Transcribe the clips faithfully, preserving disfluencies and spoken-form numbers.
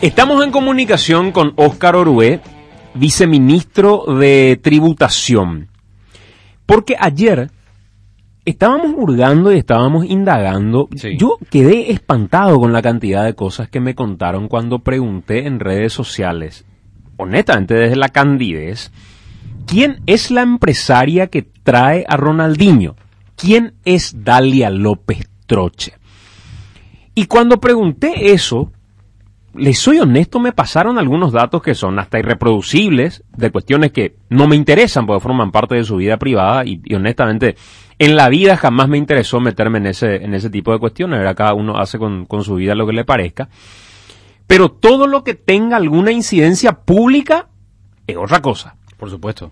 Estamos en comunicación con Óscar Orué, viceministro de Tributación, porque ayer estábamos hurgando y estábamos indagando. Sí. Yo quedé espantado con la cantidad de cosas que me contaron cuando pregunté en redes sociales, honestamente desde la candidez, ¿quién es la empresaria que trae a Ronaldinho? ¿Quién es Dalia López Troche? Y cuando pregunté eso, les soy honesto, me pasaron algunos datos que son hasta irreproducibles, de cuestiones que no me interesan porque forman parte de su vida privada y, y honestamente en la vida jamás me interesó meterme en ese, en ese tipo de cuestiones. ¿Verdad? Cada uno hace con, con su vida lo que le parezca. Pero todo lo que tenga alguna incidencia pública es otra cosa. Por supuesto.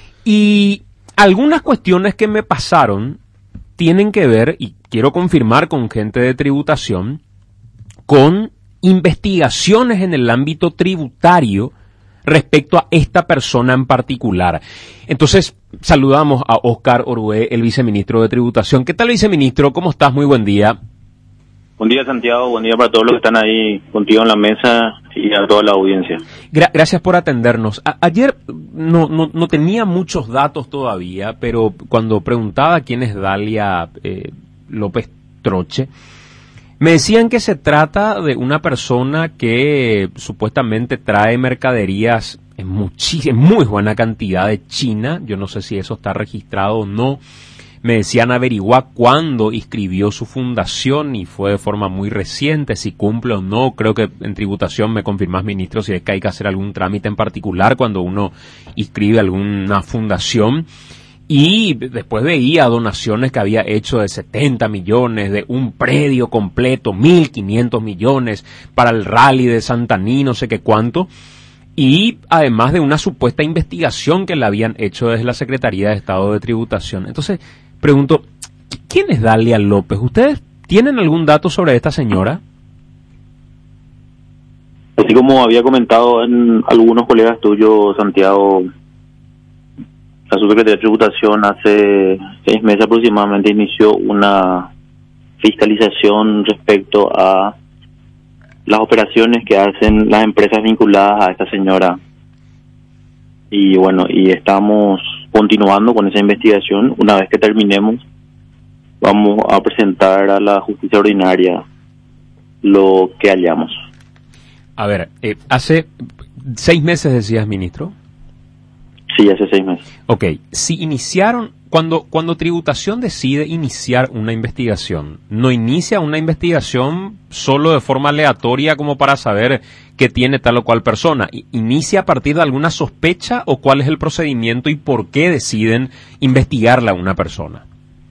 Y algunas cuestiones que me pasaron tienen que ver, y quiero confirmar con gente de tributación, con investigaciones en el ámbito tributario respecto a esta persona en particular. Entonces, saludamos a Óscar Orué, el viceministro de Tributación. ¿Qué tal, viceministro? ¿Cómo estás? Muy buen día. Buen día, Santiago. Buen día para todos los que están ahí contigo en la mesa y a toda la audiencia. Gra- gracias por atendernos. A- ayer no, no, no tenía muchos datos todavía, pero cuando preguntaba quién es Dalia eh, López Troche, me decían que se trata de una persona que supuestamente trae mercaderías en, muchi- en muy buena cantidad de China. Yo no sé si eso está registrado o no. Me decían averiguar cuándo inscribió su fundación y fue de forma muy reciente, si cumple o no. Creo que en tributación me confirmás, ministro, si es que hay que hacer algún trámite en particular cuando uno inscribe alguna fundación. Y después veía donaciones que había hecho de setenta millones, de un predio completo, mil quinientos millones para el rally de Santaní, no sé qué cuánto. Y además de una supuesta investigación que le habían hecho desde la Secretaría de Estado de Tributación. Entonces, pregunto, ¿quién es Dalia López? ¿Ustedes tienen algún dato sobre esta señora? Así como había comentado en algunos colegas tuyos, Santiago, la Subsecretaría de Tributación hace seis meses aproximadamente inició una fiscalización respecto a las operaciones que hacen las empresas vinculadas a esta señora. Y bueno, y estamos continuando con esa investigación. Una vez que terminemos, vamos a presentar a la justicia ordinaria lo que hallamos. A ver, eh, hace seis meses decías, ministro. Sí, hace seis meses. Ok, si iniciaron, cuando, cuando Tributación decide iniciar una investigación, no inicia una investigación solo de forma aleatoria como para saber qué tiene tal o cual persona. ¿Inicia a partir de alguna sospecha o cuál es el procedimiento y por qué deciden investigarla a una persona?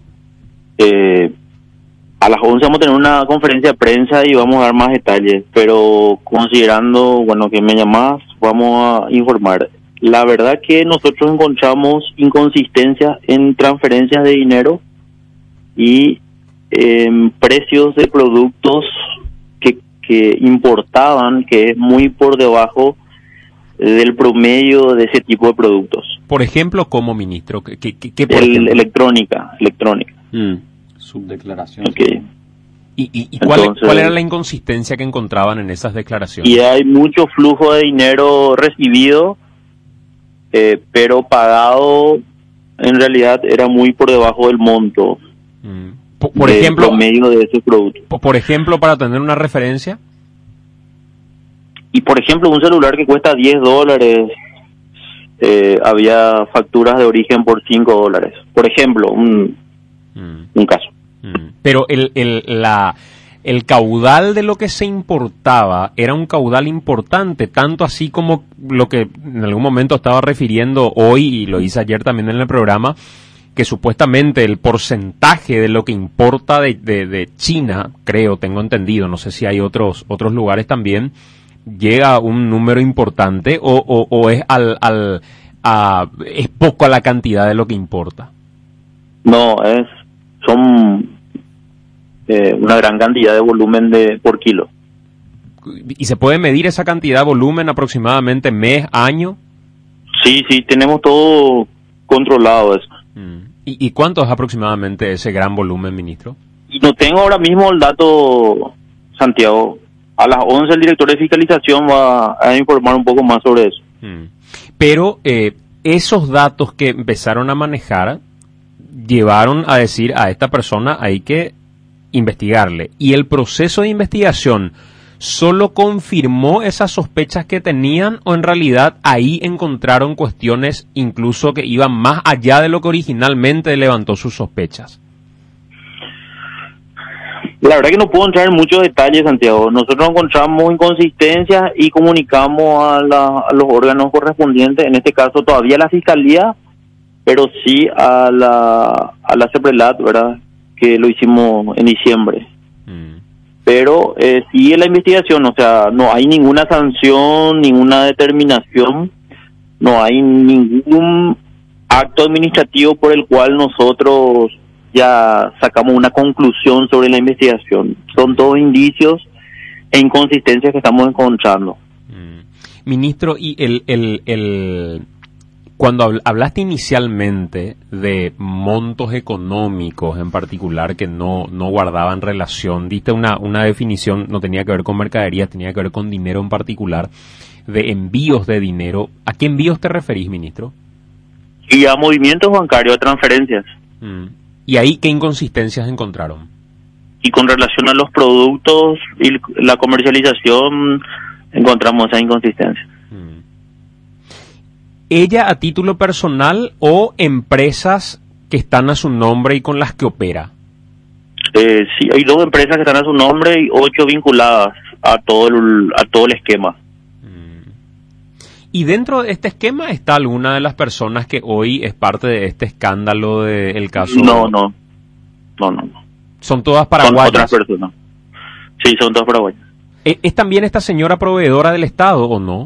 Eh, a las once vamos a tener una conferencia de prensa y vamos a dar más detalles, pero considerando, bueno, que me llamás, vamos a informar. La verdad que nosotros encontramos inconsistencias en transferencias de dinero y en precios de productos que, que importaban, que es muy por debajo del promedio de ese tipo de productos. Por ejemplo, ¿cómo, ministro? ¿Qué, qué, qué por El, ejemplo? electrónica, electrónica. Mm. Subdeclaración. Okay. ¿Y, y, y cuál, Entonces, cuál era la inconsistencia que encontraban en esas declaraciones? Y hay mucho flujo de dinero recibido, Eh, pero pagado en realidad era muy por debajo del monto. Mm. Por, por del ejemplo, promedio de esos productos. por, por ejemplo, para tener una referencia. Y por ejemplo, un celular que cuesta diez dólares, eh, había facturas de origen por cinco dólares. Por ejemplo, un, Mm. un caso. Mm. Pero el, el, la... el caudal de lo que se importaba era un caudal importante, tanto así como lo que en algún momento estaba refiriendo hoy, y lo hice ayer también en el programa, que supuestamente el porcentaje de lo que importa de, de, de China, creo, tengo entendido, no sé si hay otros otros lugares también, llega a un número importante o, o, o es al, al a, es poco a la cantidad de lo que importa. No, es son eh, una gran cantidad de volumen de por kilo. ¿Y se puede medir esa cantidad, volumen, aproximadamente mes, año? Sí, sí, tenemos todo controlado eso. Mm. ¿Y, ¿Y cuánto es aproximadamente ese gran volumen, ministro? Y no tengo ahora mismo el dato, Santiago, a las once el director de fiscalización va a informar un poco más sobre eso. Mm. Pero eh, esos datos que empezaron a manejar llevaron a decir a esta persona hay que investigarle. Y el proceso de investigación solo confirmó esas sospechas que tenían, o en realidad ahí encontraron cuestiones incluso que iban más allá de lo que originalmente levantó sus sospechas. La verdad que no puedo entrar en muchos detalles, Santiago. Nosotros encontramos inconsistencias y comunicamos a, la, a los órganos correspondientes, en este caso todavía a la Fiscalía, pero sí a la, a la CEPRELAT, ¿verdad? Que lo hicimos en diciembre. Mm. Pero eh, sigue la investigación, o sea, no hay ninguna sanción, ninguna determinación, no hay ningún acto administrativo por el cual nosotros ya sacamos una conclusión sobre la investigación. Son todos indicios e inconsistencias que estamos encontrando. Mm. Ministro, y el, el, el cuando hablaste inicialmente de montos económicos en particular que no, no guardaban relación, diste una, una definición, no tenía que ver con mercadería, tenía que ver con dinero en particular, de envíos de dinero. ¿A qué envíos te referís, ministro? Y a movimientos bancarios, a transferencias. Mm. ¿Y ahí qué inconsistencias encontraron? Y con relación a los productos y la comercialización, encontramos esa inconsistencia. Mm. ¿Ella a título personal o empresas que están a su nombre y con las que opera? Eh, sí, hay dos empresas que están a su nombre y ocho vinculadas a todo el, a todo el esquema. ¿Y dentro de este esquema está alguna de las personas que hoy es parte de este escándalo del caso? No, no, no, no. ¿Son todas paraguayas? Son otras personas. Sí, son todas paraguayas. ¿Es, ¿Es también esta señora proveedora del Estado o no?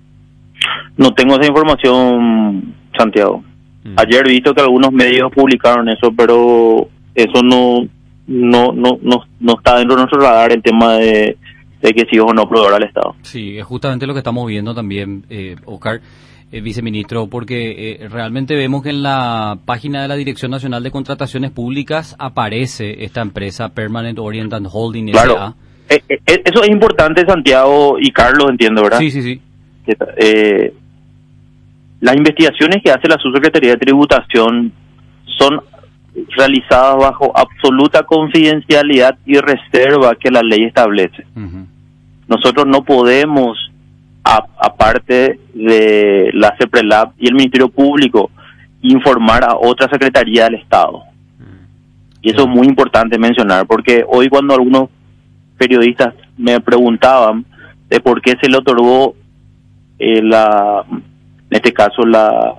No tengo esa información, Santiago. Mm. Ayer he visto que algunos medios publicaron eso, pero eso no, no, no, no, no está dentro de nuestro radar, el tema de de que sí o no proveedor al Estado. Sí, es justamente lo que estamos viendo también, eh, Oscar, eh, viceministro, porque eh, realmente vemos que en la página de la Dirección Nacional de Contrataciones Públicas aparece esta empresa Permanent Orient and Holding S A. Claro, eh, eh, eso es importante, Santiago y Carlos, entiendo, ¿verdad? Sí, sí, sí. Eh, las investigaciones que hace la Subsecretaría de Tributación son realizadas bajo absoluta confidencialidad y reserva que la ley establece. Uh-huh. Nosotros no podemos, a, aparte de la CEPRELAB y el Ministerio Público, informar a otra Secretaría del Estado. Uh-huh. Y eso uh-huh. es muy importante mencionar, porque hoy cuando algunos periodistas me preguntaban de por qué se le otorgó eh, la, en este caso la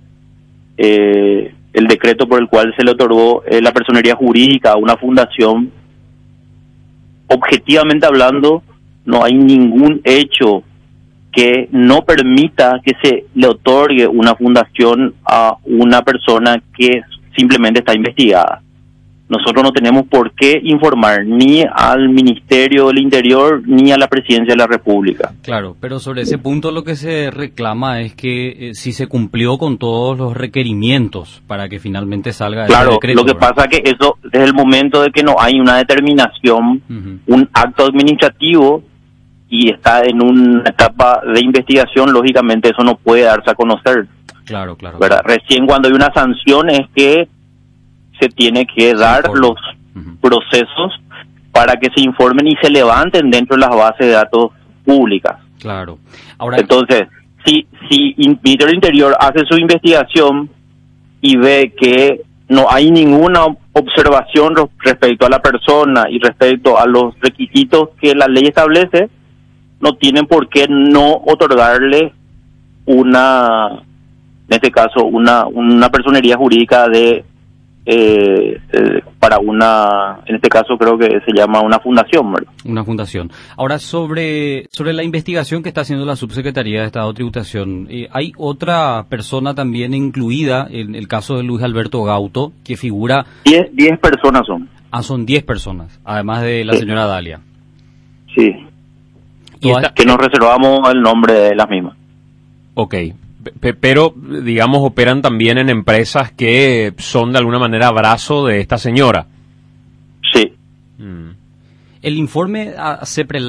eh, el decreto por el cual se le otorgó eh, la personería jurídica a una fundación, objetivamente hablando, no hay ningún hecho que no permita que se le otorgue una fundación a una persona que simplemente está investigada. Nosotros no tenemos por qué informar ni al Ministerio del Interior ni a la Presidencia de la República. Claro, pero sobre ese punto lo que se reclama es que eh, si se cumplió con todos los requerimientos para que finalamente salga claro, el decreto. Lo que ¿verdad? pasa es que eso, desde el momento de que no hay una determinación, uh-huh. un acto administrativo y está en una etapa de investigación, lógicamente eso no puede darse a conocer. Claro, claro. ¿verdad? claro. Recién cuando hay una sanción es que se tiene que dar sí, los uh-huh. procesos para que se informen y se levanten dentro de las bases de datos públicas. Claro. Ahora, entonces, si si el Ministerio del Interior hace su investigación y ve que no hay ninguna observación respecto a la persona y respecto a los requisitos que la ley establece, no tienen por qué no otorgarle una, en este caso, una una personería jurídica de Eh, eh, para una, en este caso creo que se llama una fundación, ¿verdad? Una fundación. Ahora, sobre sobre la investigación que está haciendo la Subsecretaría de Estado de Tributación, eh, hay otra persona también incluida en el caso de Luis Alberto Gauto, que figura... Diez, diez personas son. Ah, son diez personas, además de la sí. señora Dalia. Sí. Y esta, que nos reservamos el nombre de las mismas. Ok. Pero, digamos, operan también en empresas que son de alguna manera brazo de esta señora. Sí. Mm. El informe a CEPRELAT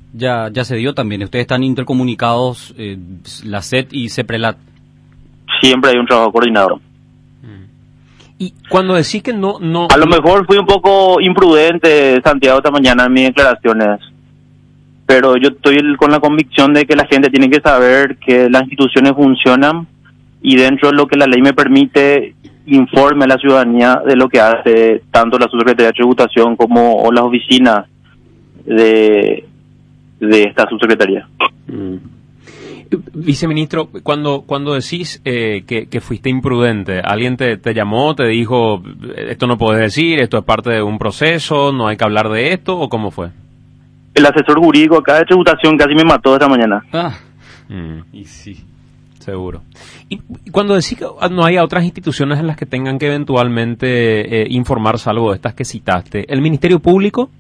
ya ya se dio también. Ustedes están intercomunicados, eh, la S E T y CEPRELAT. Siempre hay un trabajo coordinado. Y cuando decís que no... no A lo mejor fui un poco imprudente, Santiago, esta mañana en mis declaraciones, pero yo estoy con la convicción de que la gente tiene que saber que las instituciones funcionan y dentro de lo que la ley me permite, informe a la ciudadanía de lo que hace tanto la Subsecretaría de Tributación como o las oficinas de, de esta subsecretaría. Mm. Viceministro, cuando cuando decís eh, que, que fuiste imprudente, ¿alguien te, te llamó, te dijo, esto no puedes decir, esto es parte de un proceso, no hay que hablar de esto, o cómo fue? El asesor jurídico acá de tributación casi me mató esta mañana. Ah, mm. Y sí, seguro. Y cuando decís que no hay otras instituciones en las que tengan que eventualmente eh, informarse algo de estas que citaste, ¿el Ministerio Público?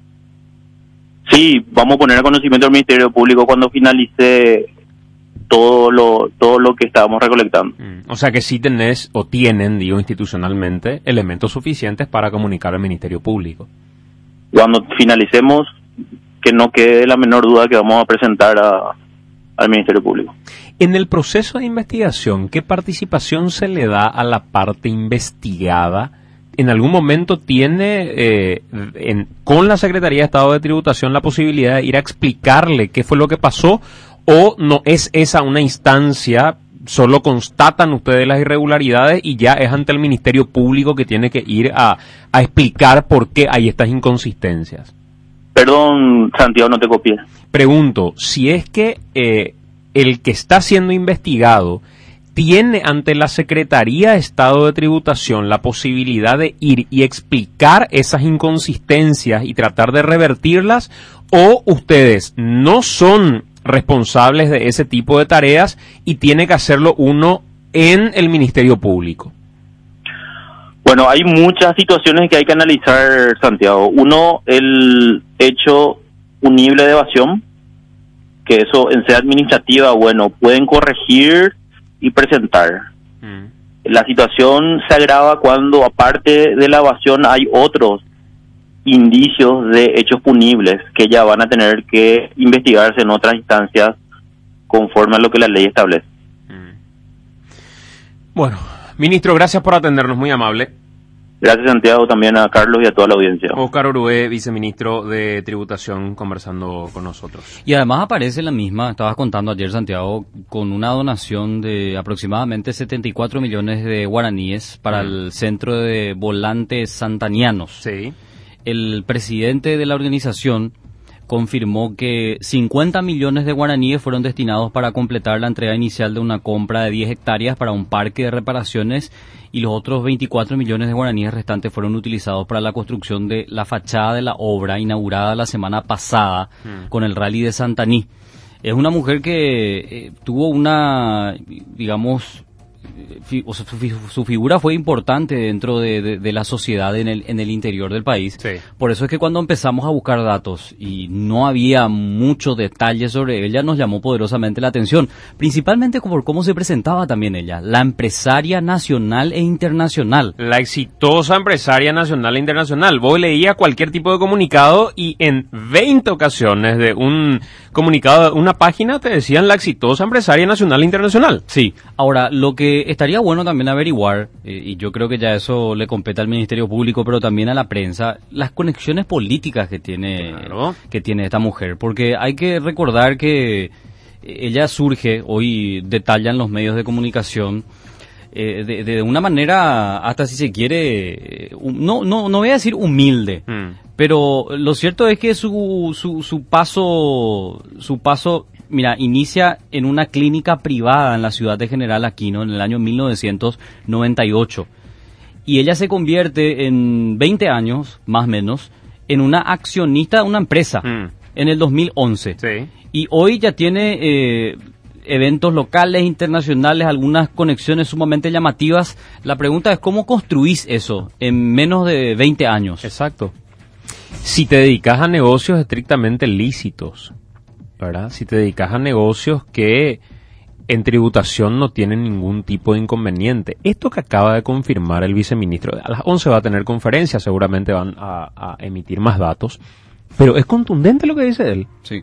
Sí, vamos a poner a conocimiento del Ministerio Público cuando finalice todo lo todo lo que estábamos recolectando. Mm, o sea que sí tenés, o tienen, digo, institucionalmente, elementos suficientes para comunicar al Ministerio Público. Cuando finalicemos, que no quede la menor duda que vamos a presentar a, al Ministerio Público. En el proceso de investigación, ¿qué participación se le da a la parte investigada? ¿En algún momento tiene eh, en, con la Secretaría de Estado de Tributación la posibilidad de ir a explicarle qué fue lo que pasó? ¿O no es esa una instancia, solo constatan ustedes las irregularidades y ya es ante el Ministerio Público que tiene que ir a, a explicar por qué hay estas inconsistencias? Perdón, Santiago, no te copié. Pregunto, si es que eh, el que está siendo investigado tiene ante la Secretaría de Estado de Tributación la posibilidad de ir y explicar esas inconsistencias y tratar de revertirlas, o ustedes no son responsables de ese tipo de tareas y tiene que hacerlo uno en el Ministerio Público. Bueno, hay muchas situaciones que hay que analizar, Santiago. Uno, el hecho punible de evasión, que eso en sede administrativa, bueno, pueden corregir y presentar. Mm. La situación se agrava cuando, aparte de la evasión, hay otros indicios de hechos punibles que ya van a tener que investigarse en otras instancias conforme a lo que la ley establece. Bueno, ministro, gracias por atendernos, muy amable. Gracias, Santiago, también a Carlos y a toda la audiencia. Oscar Orué, viceministro de Tributación, conversando con nosotros. Y además aparece la misma, estabas contando ayer, Santiago, con una donación de aproximadamente setenta y cuatro millones de guaraníes para mm. el Centro de Volantes Santanianos. Sí. El presidente de la organización confirmó que cincuenta millones de guaraníes fueron destinados para completar la entrega inicial de una compra de diez hectáreas para un parque de reparaciones, y los otros veinticuatro millones de guaraníes restantes fueron utilizados para la construcción de la fachada de la obra inaugurada la semana pasada mm. con el Rally de Santaní. Es una mujer que eh, tuvo una, digamos, Fi, o sea, su, su figura fue importante dentro de, de, de la sociedad en el, en el interior del país. Sí. Por eso es que cuando empezamos a buscar datos y no había mucho detalle sobre ella, nos llamó poderosamente la atención, principalmente por cómo se presentaba también ella, la empresaria nacional e internacional. La exitosa empresaria nacional e internacional. Vos leías cualquier tipo de comunicado y en veinte ocasiones de un comunicado de una página te decían la exitosa empresaria nacional e internacional. Sí, ahora lo que estaría bueno también averiguar, eh, y yo creo que ya eso le compete al Ministerio Público, pero también a la prensa, las conexiones políticas que tiene, claro. que tiene esta mujer, porque hay que recordar que ella surge, hoy detallan los medios de comunicación, eh, de, de una manera, hasta si se quiere, no no no voy a decir humilde, mm. pero lo cierto es que su su su paso su paso Mira, inicia en una clínica privada en la ciudad de General Aquino en el año mil novecientos noventa y ocho. Y ella se convierte en veinte años, más o menos, en una accionista de una empresa mm. en el dos mil once. Sí. Y hoy ya tiene eh, eventos locales, internacionales, algunas conexiones sumamente llamativas. La pregunta es, ¿cómo construís eso en menos de veinte años? Exacto. Si te dedicas a negocios estrictamente lícitos, ¿verdad? Si te dedicas a negocios que en tributación no tienen ningún tipo de inconveniente. Esto que acaba de confirmar el viceministro, a las once va a tener conferencia, seguramente van a, a emitir más datos, pero es contundente lo que dice él. Sí.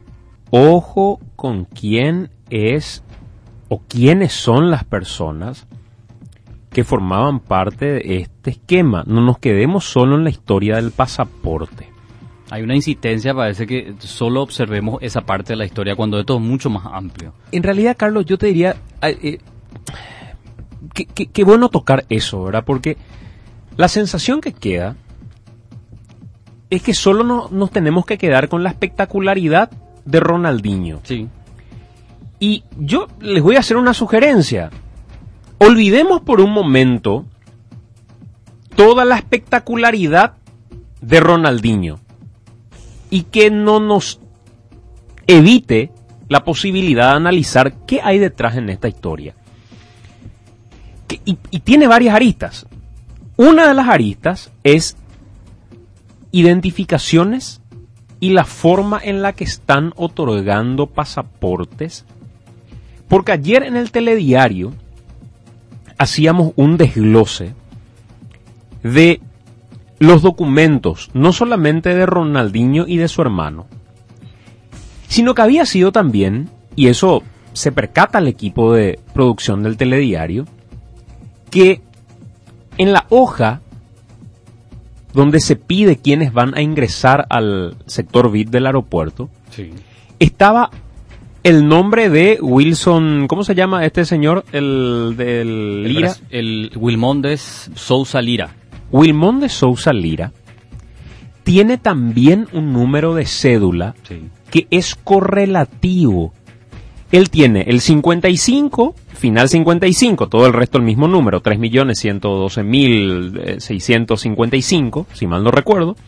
ojo con quién es o quiénes son las personas que formaban parte de este esquema. No nos quedemos solo en la historia del pasaporte. Hay una insistencia, parece que solo observemos esa parte de la historia cuando esto es mucho más amplio. En realidad, Carlos, yo te diría, eh, que, que, que bueno tocar eso, ¿verdad? Porque la sensación que queda es que solo no, nos tenemos que quedar con la espectacularidad de Ronaldinho. Sí. Y yo les voy a hacer una sugerencia. Olvidemos por un momento toda la espectacularidad de Ronaldinho y que no nos evite la posibilidad de analizar qué hay detrás en esta historia. Que, y, y tiene varias aristas. Una de las aristas es identificaciones y la forma en la que están otorgando pasaportes. Porque ayer en el telediario hacíamos un desglose de los documentos, no solamente de Ronaldinho y de su hermano, sino que había sido también, y eso se percata el equipo de producción del telediario, que en la hoja donde se pide quiénes van a ingresar al sector V I P del aeropuerto, Sí. estaba el nombre de Wilson, ¿cómo se llama este señor? El del El, Lira. bras- el Wilmondes Sousa Lira. Wilmón de Sousa Lira tiene también un número de cédula Sí. que es correlativo. Él tiene el cincuenta y cinco, final cincuenta y cinco, todo el resto el mismo número, tres millones ciento doce mil seiscientos cincuenta y cinco, si mal no recuerdo.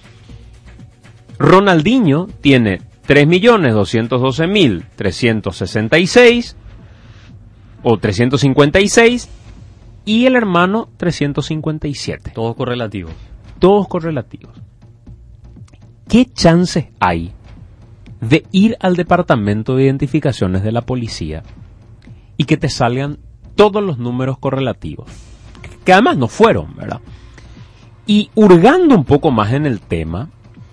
Ronaldinho tiene tres millones doscientos doce mil trescientos sesenta y seis o trescientos cincuenta y seis y el hermano trescientos cincuenta y siete. Todos correlativos. Todos correlativos. ¿Qué chances hay de ir al departamento de identificaciones de la policía y que te salgan todos los números correlativos? Que además no fueron, ¿verdad? Y hurgando un poco más en el tema,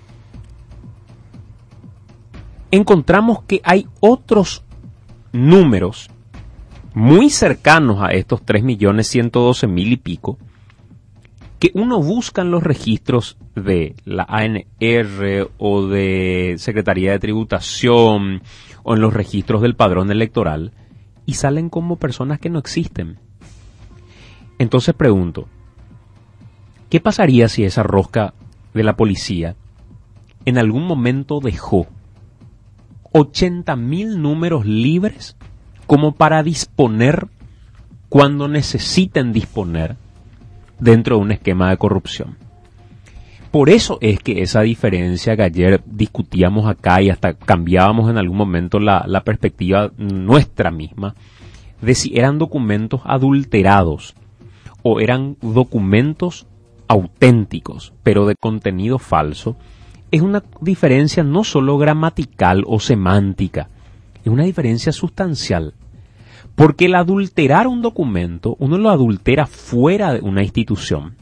encontramos que hay otros números muy cercanos a estos tres millones ciento doce mil y pico, que uno busca en los registros de la A N R o de Secretaría de Tributación o en los registros del padrón electoral y salen como personas que no existen. Entonces pregunto, ¿qué pasaría si esa rosca de la policía en algún momento dejó ochenta mil números libres como para disponer cuando necesiten disponer dentro de un esquema de corrupción? Por eso es que esa diferencia que ayer discutíamos acá y hasta cambiábamos en algún momento la, la perspectiva nuestra misma de si eran documentos adulterados o eran documentos auténticos pero de contenido falso, es una diferencia no solo gramatical o semántica, es una diferencia sustancial. Porque el adulterar un documento, uno lo adultera fuera de una institución.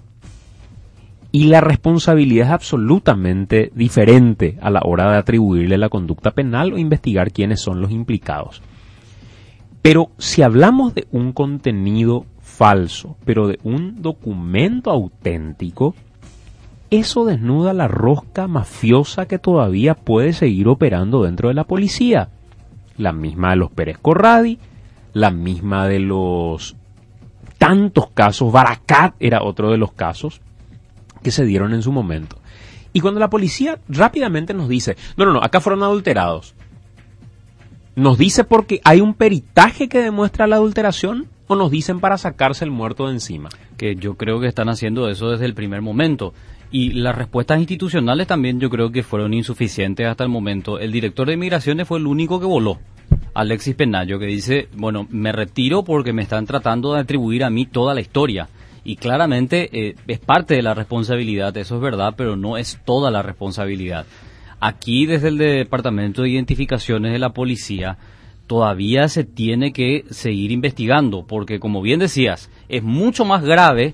Y la responsabilidad es absolutamente diferente a la hora de atribuirle la conducta penal o investigar quiénes son los implicados. Pero si hablamos de un contenido falso, pero de un documento auténtico, eso desnuda la rosca mafiosa que todavía puede seguir operando dentro de la policía. La misma de los Pérez Corradi, la misma de los tantos casos, Baracat era otro de los casos que se dieron en su momento. Y cuando la policía rápidamente nos dice, no, no, no, acá fueron adulterados, ¿nos dice porque hay un peritaje que demuestra la adulteración o nos dicen para sacarse el muerto de encima? Que yo creo que están haciendo eso desde el primer momento. Y las respuestas institucionales también yo creo que fueron insuficientes hasta el momento. El director de Migraciones fue el único que voló, Alexis Penayo, que dice, bueno, me retiro porque me están tratando de atribuir a mí toda la historia. Y claramente eh, es parte de la responsabilidad, eso es verdad, pero no es toda la responsabilidad. Aquí desde el Departamento de Identificaciones de la Policía todavía se tiene que seguir investigando, porque como bien decías, es mucho más grave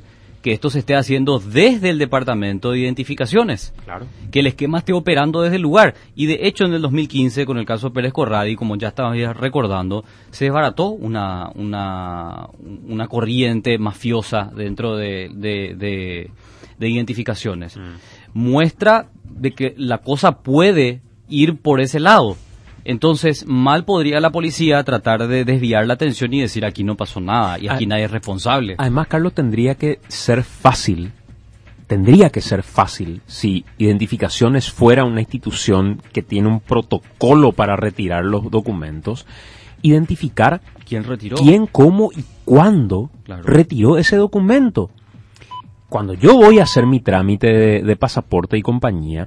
que esto se esté haciendo desde el Departamento de Identificaciones. Claro. Que el esquema esté operando desde el lugar. Y de hecho, en el dos mil quince, con el caso Pérez Corradi, como ya estabas recordando, se desbarató una, una, una corriente mafiosa dentro de, de, de, de identificaciones. Mm. Muestra de que la cosa puede ir por ese lado. Entonces, mal podría la policía tratar de desviar la atención y decir aquí no pasó nada y aquí ah, nadie es responsable. Además, Carlos, tendría que ser fácil, tendría que ser fácil si Identificaciones fuera una institución que tiene un protocolo para retirar los documentos, identificar quién retiró, quién, cómo y cuándo claro. retiró ese documento. Cuando yo voy a hacer mi trámite de, de pasaporte y compañía,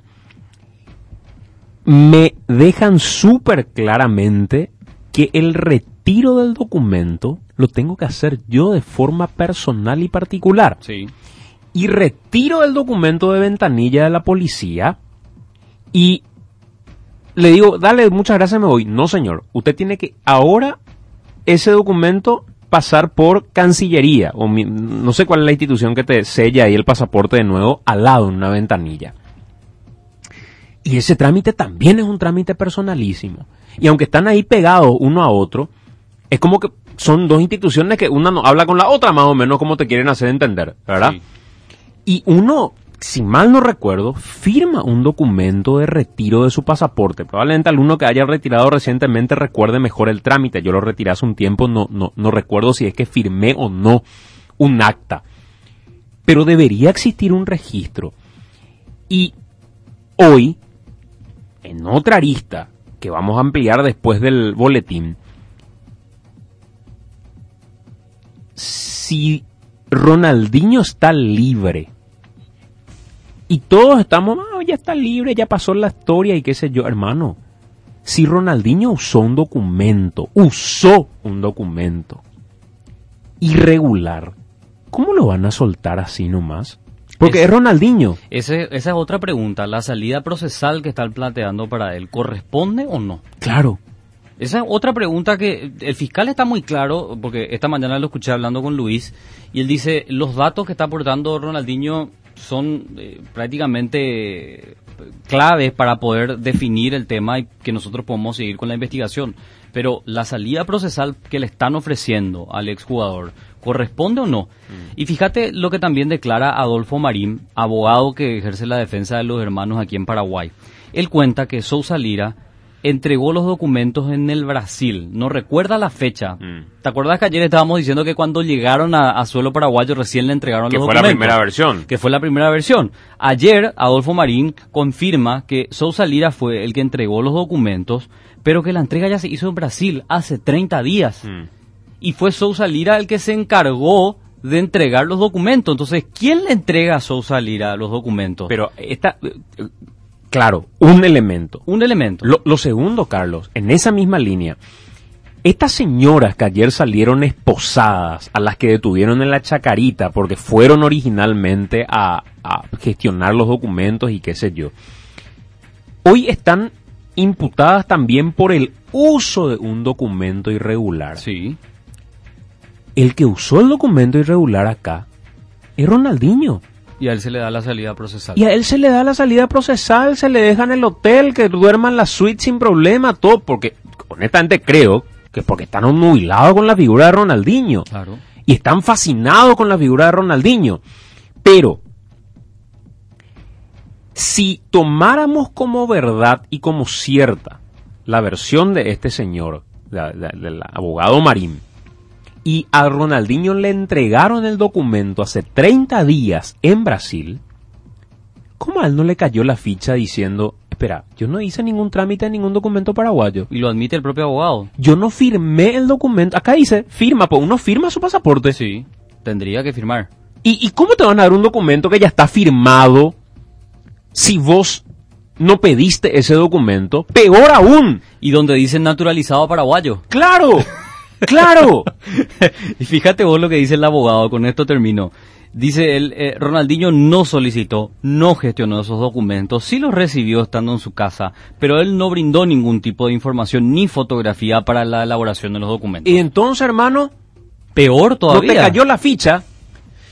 me dejan súper claramente que el retiro del documento lo tengo que hacer yo de forma personal y particular. Sí. Y retiro el documento de ventanilla de la policía y le digo, dale, muchas gracias, me voy. No, señor, usted tiene que ahora ese documento pasar por Cancillería, o mi, no sé cuál es la institución que te sella ahí el pasaporte de nuevo, al lado en una ventanilla. Y ese trámite también es un trámite personalísimo. Y aunque están ahí pegados uno a otro, es como que son dos instituciones que una no habla con la otra más o menos como te quieren hacer entender, ¿verdad? Sí. Y uno, si mal no recuerdo, firma un documento de retiro de su pasaporte. Probablemente alguno que haya retirado recientemente recuerde mejor el trámite. Yo lo retiré hace un tiempo, no, no, no recuerdo si es que firmé o no un acta. Pero debería existir un registro. Y hoy, en otra arista que vamos a ampliar después del boletín, si Ronaldinho está libre y todos estamos, ah, ya está libre, ya pasó la historia y qué sé yo, hermano, si Ronaldinho usó un documento, usó un documento irregular, ¿cómo lo van a soltar así nomás? Porque es, es Ronaldinho. Ese, esa es otra pregunta. ¿La salida procesal que están planteando para él corresponde o no? Claro. Esa es otra pregunta que el fiscal está muy claro, porque esta mañana lo escuché hablando con Luis, y él dice, los datos que está aportando Ronaldinho son eh, prácticamente claves para poder definir el tema y que nosotros podamos seguir con la investigación. Pero la salida procesal que le están ofreciendo al exjugador, ¿corresponde o no? Mm. Y fíjate lo que también declara Adolfo Marín, abogado que ejerce la defensa de los hermanos aquí en Paraguay. Él cuenta que Sousa Lira entregó los documentos en el Brasil. No recuerda la fecha. Mm. ¿Te acuerdas que ayer estábamos diciendo que cuando llegaron a, a suelo paraguayo recién le entregaron que los fue documentos? Que fue la primera versión. Que fue la primera versión. Ayer Adolfo Marín confirma que Sousa Lira fue el que entregó los documentos, pero que la entrega ya se hizo en Brasil hace treinta días. Mm. Y fue Sousa Lira el que se encargó de entregar los documentos. Entonces, ¿quién le entrega a Sousa Lira los documentos? Pero esta... Claro, un elemento. Un elemento. Lo, lo segundo, Carlos, en esa misma línea, estas señoras que ayer salieron esposadas, a las que detuvieron en la Chacarita, porque fueron originalmente a, a gestionar los documentos y qué sé yo, hoy están imputadas también por el uso de un documento irregular. Sí. El que usó el documento irregular acá es Ronaldinho. Y a él se le da la salida procesal. Y a él se le da la salida procesal, se le deja en el hotel, que duerma en la suite sin problema, todo, porque honestamente creo que porque están obnubilados con la figura de Ronaldinho. Claro. Y están fascinados con la figura de Ronaldinho. Pero, si tomáramos como verdad y como cierta la versión de este señor, la, la, del abogado Marín, y a Ronaldinho le entregaron el documento hace treinta días en Brasil, ¿cómo a él no le cayó la ficha diciendo, espera, yo no hice ningún trámite en ningún documento paraguayo? Y lo admite el propio abogado. Yo no firmé el documento. Acá dice, firma, pues uno firma su pasaporte. Sí, tendría que firmar. ¿Y, y cómo te van a dar un documento que ya está firmado si vos no pediste ese documento? Peor aún. Y donde dicen naturalizado paraguayo. ¡Claro! ¡Claro! Y fíjate vos lo que dice el abogado, con esto termino. Dice él, eh, Ronaldinho no solicitó, no gestionó esos documentos, sí los recibió estando en su casa, pero él no brindó ningún tipo de información ni fotografía para la elaboración de los documentos. Y entonces, hermano, peor todavía. No te cayó la ficha